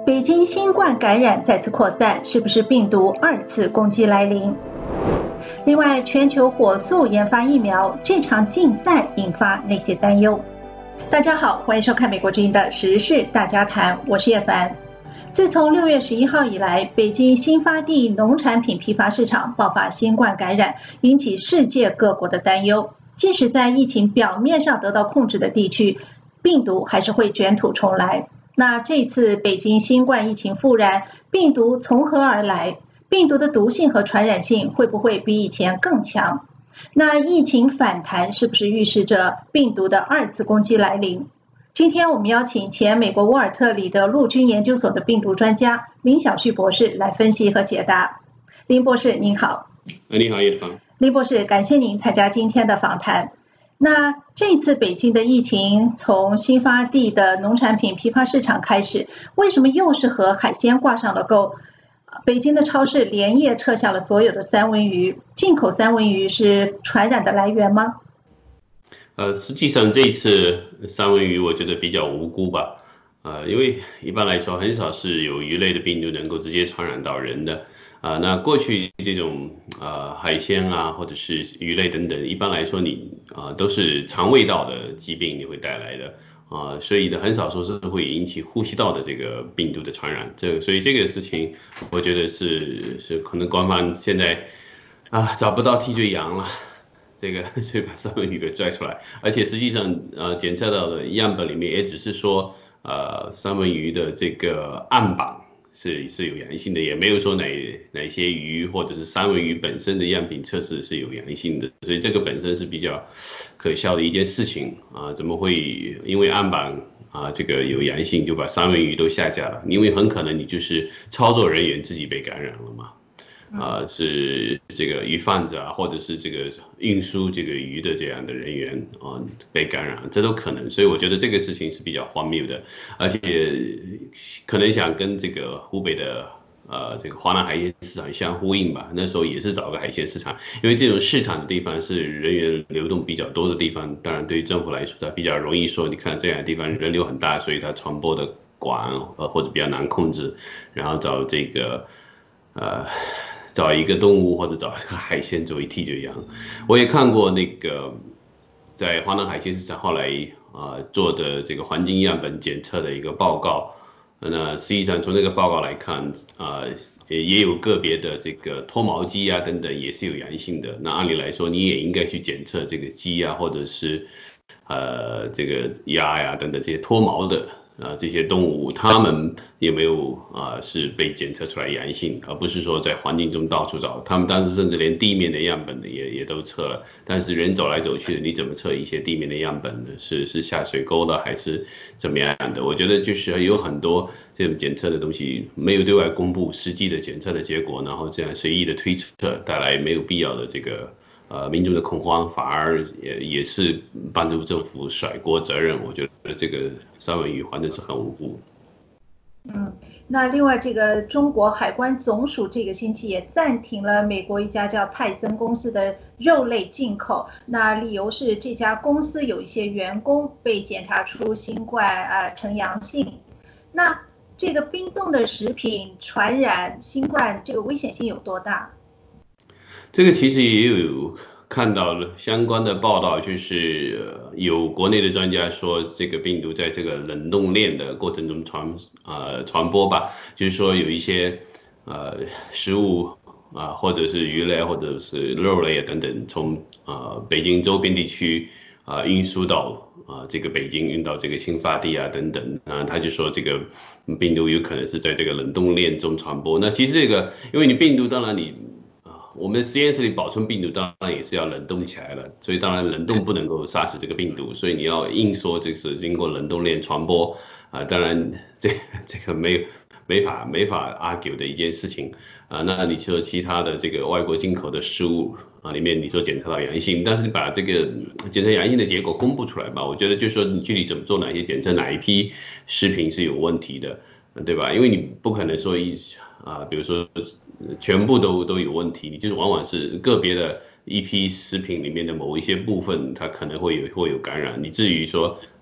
北京新冠感染再次扩散，是不是病毒二次攻击来临？另外，全球火速研发疫苗，这场竞赛引发哪些担忧？大家好，欢迎收看美国之音的时事大家谈，我是叶凡。自从6月11号以来，北京新发地农产品批发市场爆发新冠感染，引起世界各国的担忧。即使在疫情表面上得到控制的地区，病毒还是会卷土重来。那这次北京新冠疫情复燃，病毒从何而来？病毒的毒性和传染性会不会比以前更强？那疫情反弹是不是预示着病毒的二次攻击来临？今天我们邀请前美国沃尔特里德陆军研究所的病毒专家林晓旭博士来分析和解答。林博士您好。 你好叶芳。 林博士，感谢您参加今天的访谈。那这次北京的疫情从新发地的农产品批发市场开始，为什么又是和海鲜挂上了钩？北京的超市连夜撤下了所有的三文鱼，进口三文鱼是传染的来源吗？ 实际上这次三文鱼我觉得比较无辜吧，因为一般来说很少是有鱼类的病毒能够直接传染到人的。那过去这种海鲜啊，或者是鱼类等等，一般来说你都是肠胃道的疾病你会带来的所以呢很少说是会引起呼吸道的这个病毒的传染。所以这个事情我觉得是可能官方现在找不到替罪羊了，所以把三文鱼给拽出来，而且实际上检测到的样本里面也只是说三文鱼的这个岸板是有阳性的，也没有说哪些鱼或者是三文鱼本身的样品测试是有阳性的，所以这个本身是比较可笑的一件事情怎么会因为岸板这个有阳性就把三文鱼都下架了？因为很可能你就是操作人员自己被感染了嘛。是这个鱼贩子或者是这个运输这个鱼的这样的人员被感染，这都可能。所以我觉得这个事情是比较荒谬的，而且可能想跟这个湖北的这个华南海鲜市场相呼应吧。那时候也是找个海鲜市场，因为这种市场的地方是人员流动比较多的地方，当然对于政府来说它比较容易说，你看这样的地方人流很大，所以它传播的广或者比较难控制，然后找这个找一个动物或者找一个海鲜作为替罪羊。我也看过那个在华南海鲜市场后来做的这个环境样本检测的一个报告。那实际上从这个报告来看也有个别的这个脱毛鸡等等也是有阳性的。那按理来说你也应该去检测这个鸡或者是这个鸭等等这些脱毛的这些动物，它们有没有是被检测出来阳性，而不是说在环境中到处找。他们当时甚至连地面的样本也都测了，但是人走来走去的，你怎么测一些地面的样本呢？是下水沟的还是怎么样的？我觉得就是有很多这种检测的东西没有对外公布实际的检测的结果，然后这样随意的推测，带来没有必要的这个民众的恐慌，反而也是帮助政府甩锅责任。我觉得这个三文鱼反正是很无辜。 那另外这个中国海关总署这个星期也暂停了美国一家叫泰森公司的肉类进口，那理由是这家公司有一些员工被检查出新冠呈阳性。那这个冰冻的食品传染新冠这个危险性有多大？ 这个其实也有看到了相关的报道，就是有国内的专家说，这个病毒在这个冷冻链的过程中传播吧，就是说有一些食物或者是鱼类或者是肉类等等，从北京周边地区运输到这个北京，运到这个新发地等等他就说这个病毒有可能是在这个冷冻链中传播。那其实这个因为你病毒当然我们实验室里保存病毒当然也是要冷冻起来了，所以当然冷冻不能够杀死这个病毒，所以你要硬说这是经过冷冻链传播当然这个没法 argue 的一件事情那你说其他的这个外国进口的食物里面你说检测到阳性，但是你把这个检测阳性的结果公布出来吧，我觉得就是说你具体怎么做哪些检测，哪一批食品是有问题的，对吧？因为你不可能说比如说全部都有问题，你就是往往是个别的一批食品里面的某一些部分，它可能会有感染。你至于说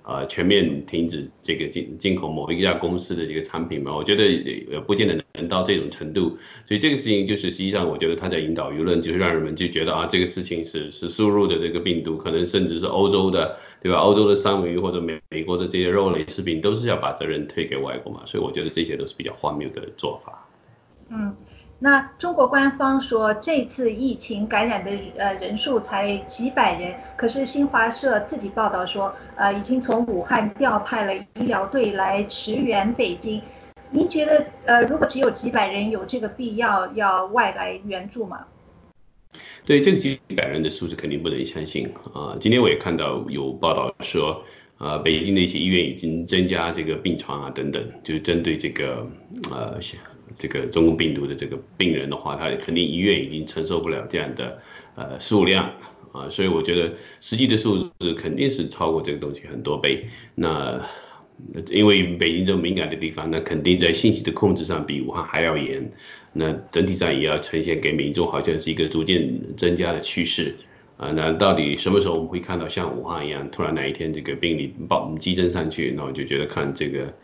全面停止这个进口某一家公司的这个产品嘛，我觉得不见得能到这种程度，所以这个事情就是实际上我觉得他在引导舆论，就是让人们就觉得啊这个事情是输入的这个病毒，可能甚至是欧洲的，对吧？欧洲的三文鱼或者美国的这些肉类食品都是要把责任推给外国嘛，所以我觉得这些都是比较荒谬的做法。 那中国官方说这次疫情感染的人数才几百人，可是新华社自己报道说，已经从武汉调派了医疗队来驰援北京。您觉得如果只有几百人，有这个必要外来援助吗？ 对这个几百人的数字肯定不能相信啊！今天我也看到有报道说，北京的一些医院已经增加这个病床啊等等，就是针对这个中共病毒的这个病人的话，他肯定医院已经承受不了这样的数量啊，所以我觉得实际的数字肯定是超过这个东西很多倍。那因为北京这种敏感的地方，那肯定在信息的控制上比武汉还要严。那整体上也要呈现给民众好像是一个逐渐增加的趋势啊。那到底什么时候我们会看到像武汉一样，突然哪一天这个病例激增上去？那我就觉得看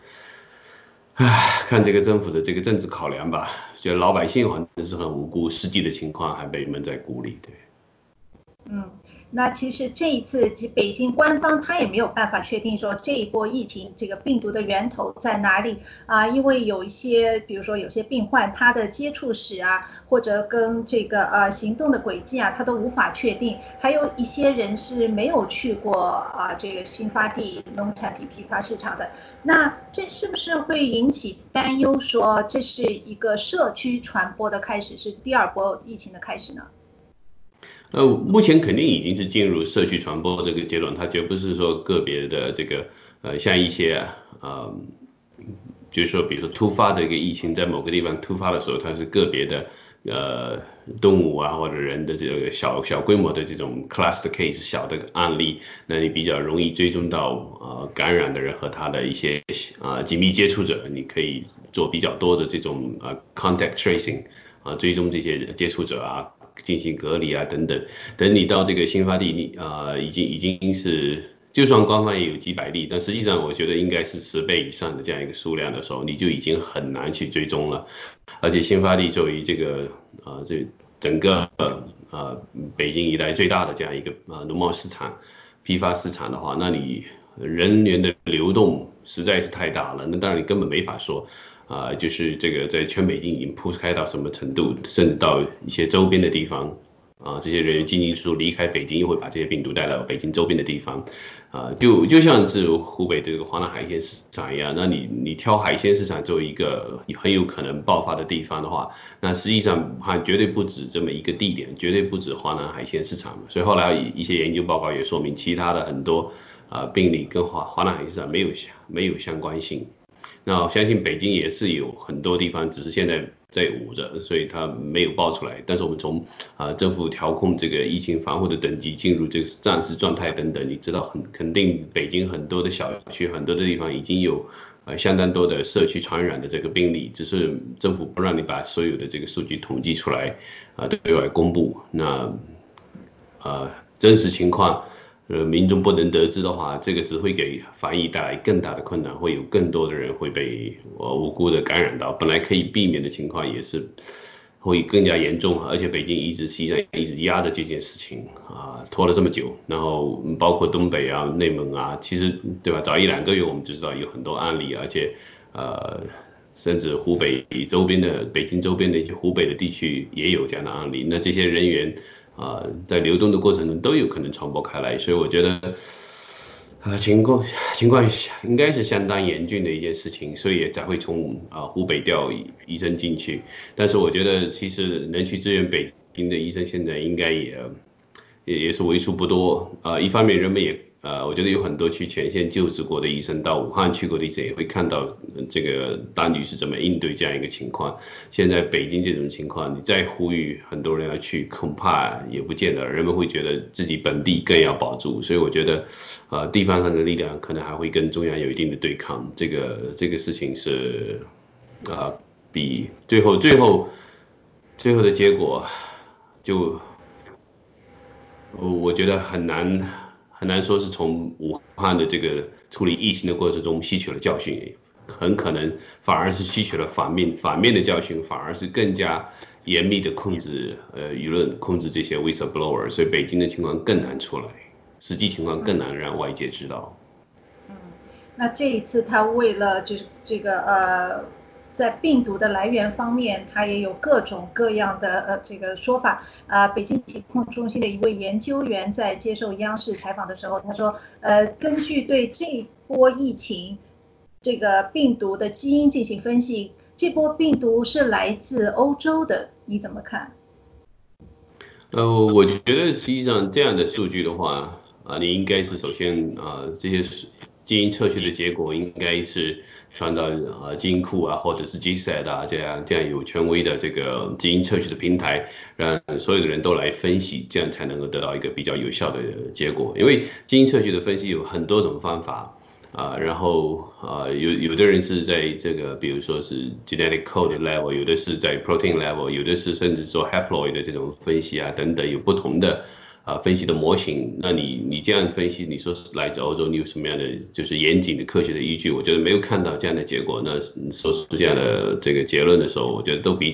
这个政府的这个政治考量吧，觉得老百姓好像是很无辜，实际的情况还被蒙在鼓里，对。 那其实这一次北京官方他也没有办法确定说这一波疫情这个病毒的源头在哪里啊，因为有一些比如说有些病患他的接触史啊，或者跟这个行动的轨迹啊，他都无法确定，还有一些人是没有去过这个新发地农产品批发市场的，那这是不是会引起担忧说这是一个社区传播的开始，是第二波疫情的开始呢？ 目前肯定已经是进入社区传播这个阶段，它绝不是说个别的这个像一些就是说比如说突发的一个疫情在某个地方突发的时候，它是个别的动物啊或者人的这个小规模的这种 cluster case 小的案例，那你比较容易追踪到感染的人和他的一些紧密接触者，你可以做比较多的这种contact tracing 追踪这些接触者啊。进行隔离啊等等，等你到这个新发地，已经是，就算官方也有几百例，但实际上我觉得应该是10倍以上的这样一个数量的时候，你就已经很难去追踪了。而且新发地作为这个这整个北京以来最大的这样一个农贸市场、批发市场的话，那你人员的流动实在是太大了，那当然你根本没法说。就是这个在全北京已经铺开到什么程度，甚至到一些周边的地方，这些人员进进出离开北京，又会把这些病毒带到北京周边的地方，就像是湖北这个华南海鲜市场一样，那你挑海鲜市场作为一个很有可能爆发的地方的话，那实际上武汉绝对不止这么一个地点，绝对不止华南海鲜市场，所以后来一些研究报告也说明，其他的很多病例跟华南海鲜市场没有相关性。那我相信北京也是有很多地方，只是现在在捂着，所以它没有爆出来。但是我们从政府调控这个疫情防护的等级进入这个战时状态等等，你知道肯定北京很多的小区、很多的地方已经有相当多的社区传染的这个病例，只是政府不让你把所有的这个数据统计出来对外公布。那真实情况。民众不能得知的话，这个只会给防疫带来更大的困难，会有更多的人会被无辜的感染到。本来可以避免的情况也是会更加严重，而且北京实际上一直压着这件事情拖了这么久。然后包括东北啊、内蒙啊，其实对吧？早1-2个月我们就知道有很多案例，而且甚至湖北周边的、北京周边的一些湖北的地区也有这样的案例。那这些人员。在流动的过程中都有可能传播开来，所以我觉得情况应该是相当严峻的一件事情，所以也才会从湖北调医生进去。但是我觉得其实能去支援北京的医生现在应该也是为数不多。一方面人们也我觉得有很多去前线就职过的医生，到武汉去过的医生也会看到这个当局是怎么应对这样一个情况。现在北京这种情况，你再呼吁很多人要去，恐怕也不见得，人们会觉得自己本地更要保住。所以我觉得，地方上的力量可能还会跟中央有一定的对抗。这个事情是，比最后的结果，就我觉得很难说是从武汉的这个处理疫情的过程中吸取了教训，很可能反而是吸取了反面的教训，反而是更加严密的控制舆论，控制这些 whistleblower， 所以北京的情况更难出来，实际情况更难让外界知道。 那这一次他为了就是这个在病毒的来源方面，他也有各种各样的这个说法。北京疾控中心的一位研究员在接受央视采访的时候，他说，根据对这波疫情这个病毒的基因进行分析，这波病毒是来自欧洲的，你怎么看？ 我觉得实际上这样的数据的话，你应该是首先这些基因测序的结果应该是传到基因库或者是 GSAT 这样有权威的这个基因测序的平台，让所有的人都来分析，这样才能够得到一个比较有效的结果。因为基因测序的分析有很多种方法。然后有的人是在这个，比如说是 genetic code level， 有的是在 protein level， 有的是甚至说 haploid 的这种分析等等，有不同的分析的模型。那你这样分析，你说是来自欧洲，你有什么样的就是严谨的科学的依据？我觉得没有看到这样的结果。那说出这样的这个结论的时候，我觉得都比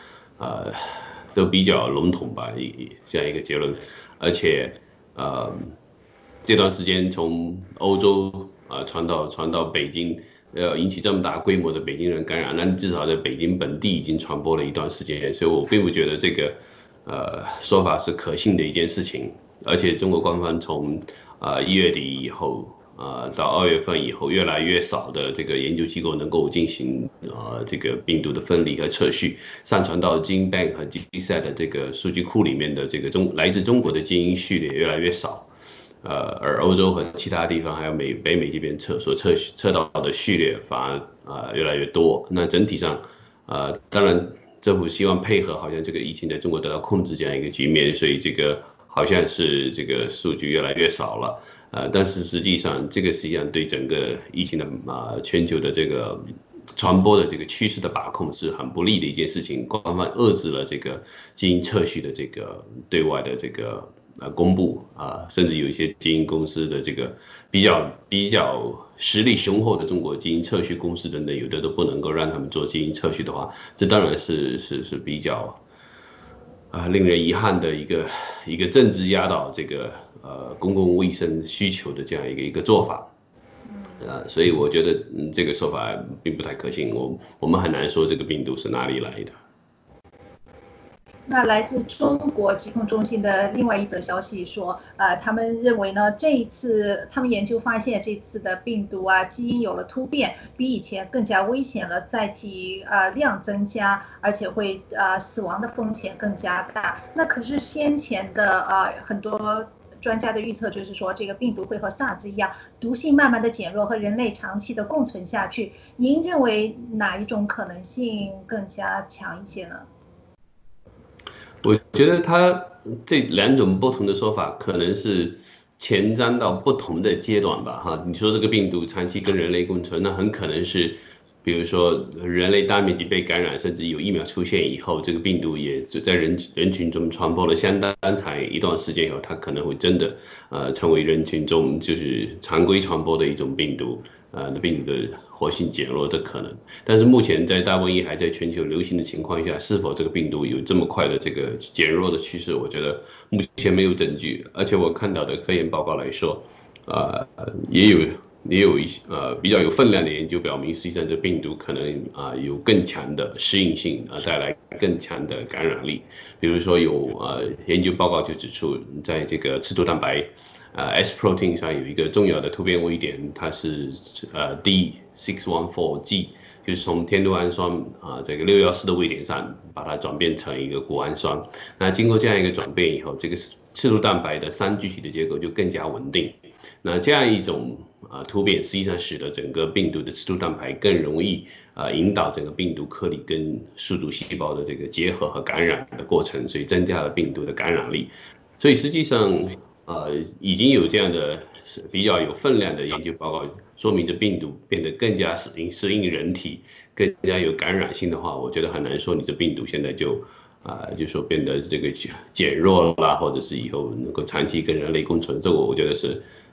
较笼统吧，这样一个结论。而且这段时间从欧洲传到北京，引起这么大规模的北京人感染，那至少在北京本地已经传播了一段时间，所以我并不觉得这个说法是可信的一件事情。而且中国官方从1月底以后到2月份以后，越来越少的这个研究机构能够进行这个病毒的分离和测序，上传到基因 bank 和 GSAT 的这个数据库里面的这个来自中国的基因序列越来越少。而欧洲和其他地方还有北美这边测到的序列反而越来越多。那整体上当然政府希望配合好像这个疫情在中国得到控制这样一个局面，所以这个好像是这个数据越来越少了。但是实际上这个实际上对整个疫情的全球的这个传播的这个趋势的把控是很不利的一件事情。官方遏制了这个基因测序的这个对外的这个公布甚至有一些基因公司的这个比较实力雄厚的中国基因测序公司等等，有的都不能够让他们做基因测序的话，这当然是比较令人遗憾的一个政治压倒这个公共卫生需求的这样一个做法。所以我觉得这个说法并不太可信，我们很难说这个病毒是哪里来的。 那来自中国疾控中心的另外一则消息说，他们认为呢，这一次他们研究发现，这次的病毒基因有了突变，比以前更加危险了，载体量增加，而且会死亡的风险更加大。那可是先前的很多专家的预测就是说，这个病毒会和 SARS 一样，毒性慢慢的减弱，和人类长期的共存下去。您认为哪一种可能性更加强一些呢？ 我觉得它这两种不同的说法可能是前瞻到不同的阶段吧，你说这个病毒长期跟人类共存，那很可能是，比如说人类大面积被感染，甚至有疫苗出现以后，这个病毒也就在人群中传播了相当长一段时间以后，它可能会真的成为人群中就是常规传播的一种病毒，那病毒的活性减弱的可能。但是目前在大瘟疫还在全球流行的情况下，是否这个病毒有这么快的这个减弱的趋势，我觉得目前没有证据。而且我看到的科研报告来说，也有一些比较有分量的研究表明，实际上这病毒可能有更强的适应性，带来更强的感染力。比如说有研究报告就指出，在这个刺突蛋白S protein 上有一个重要的突变位点，它是D614G，就是从天度氨酸这个614的位点上把它转变成一个谷氨酸。那经过这样一个转变以后，这个刺突蛋白的三聚体的结构就更加稳定。那这样一种突变，实际上使得整个病毒的刺突蛋白更容易引导整个病毒颗粒跟宿主细胞的这个结合和感染的过程，所以增加了病毒的感染力。所以实际上已经有这样的比较有分量的研究报告，说明这病毒变得更加适应人体，更加有感染性的话，我觉得很难说你这病毒现在就说变得这个减弱了，或者是以后能够长期跟人类共存，这个我觉得是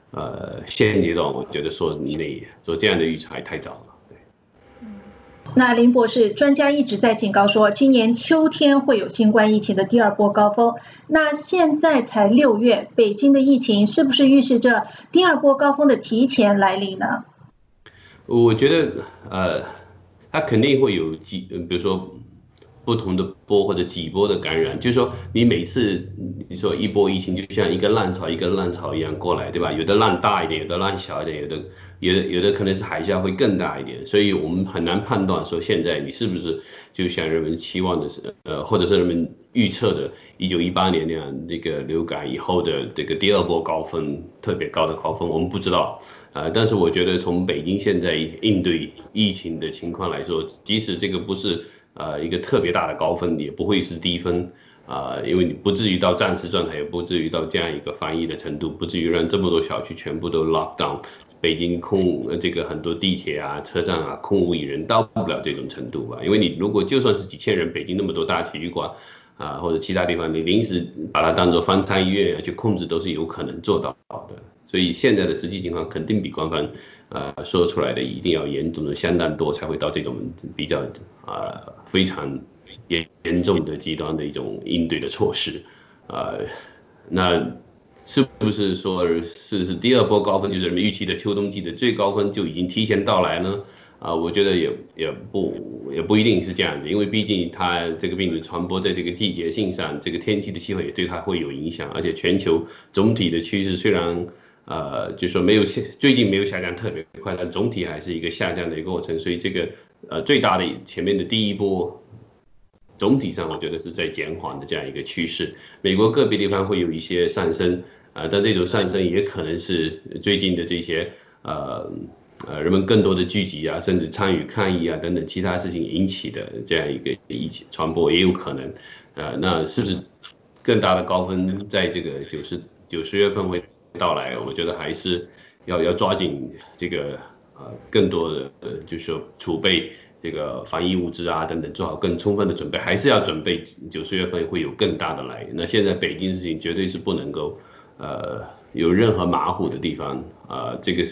现阶段我觉得说你做这样的预测还太早了。 那林博士，专家一直在警告说，今年秋天会有新冠疫情的第二波高峰。那现在才6月，北京的疫情是不是预示着第二波高峰的提前来临呢？ 我觉得它肯定会有比如说不同的波或者几波的感染，就是说你每次你说一波疫情就像一个浪潮一个浪潮一样过来，对吧？有的浪大一点，有的浪小一点，有的可能是海啸会更大一点，所以我们很难判断说现在你是不是就像人们期望的或者是人们预测的1918年那样，这个流感以后的这个第二波高峰，特别高的高峰，我们不知道。但是我觉得从北京现在应对疫情的情况来说，即使这个不是一个特别大的高峰，也不会是低峰因为你不至于到战时状态，也不至于到这样一个防疫的程度，不至于让这么多小区全部都 lock down，北京这个很多地铁啊、车站啊空无一人，到不了这种程度吧。因为你如果就算是几千人，北京那么多大体育馆或者其他地方，你临时把它当做方舱医院去控制，都是有可能做到的。所以现在的实际情况肯定比官方说出来的一定要严重的相当多，才会到这种比较非常严重的极端的一种应对的措施。那是不是说是第二波高峰，就是人们预期的秋冬季的最高峰就已经提前到来呢？我觉得也不一定是这样子，因为毕竟它这个病毒传播在这个季节性上，这个天气的气候也对它会有影响，而且全球总体的趋势虽然就说最近没有下降特别快，但总体还是一个下降的一个过程，所以这个最大的前面的第一波，总体上我觉得是在减缓的这样一个趋势。美国个别地方会有一些上升但这种上升也可能是最近的这些人们更多的聚集啊，甚至参与抗议啊等等其他事情引起的这样一个疫情传播也有可能。那是不是更大的高峰在这个9、10月份会到来？我觉得还是要抓紧这个更多的就是说储备这个防疫物资啊等等，做好更充分的准备，还是要准备9、10月份会有更大的来。那现在北京事情绝对是不能够有任何马虎的地方这个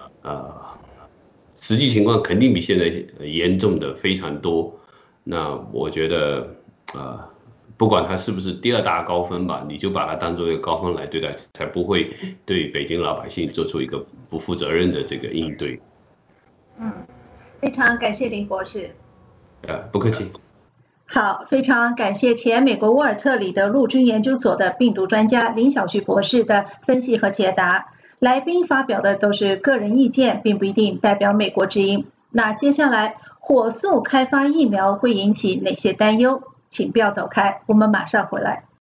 实际情况肯定比现在严重的非常多。那我觉得不管它是不是第二大高峰吧，你就把它当做一个高峰来对待，才不会对北京老百姓做出一个不负责任的这个应对。 非常感谢林博士。 不客气。 好，非常感谢前美国沃尔特里的陆军研究所的病毒专家林小旭博士的分析和解答。来宾发表的都是个人意见，并不一定代表美国之音。那接下来火速开发疫苗会引起哪些担忧？请不要走开，我们马上回来。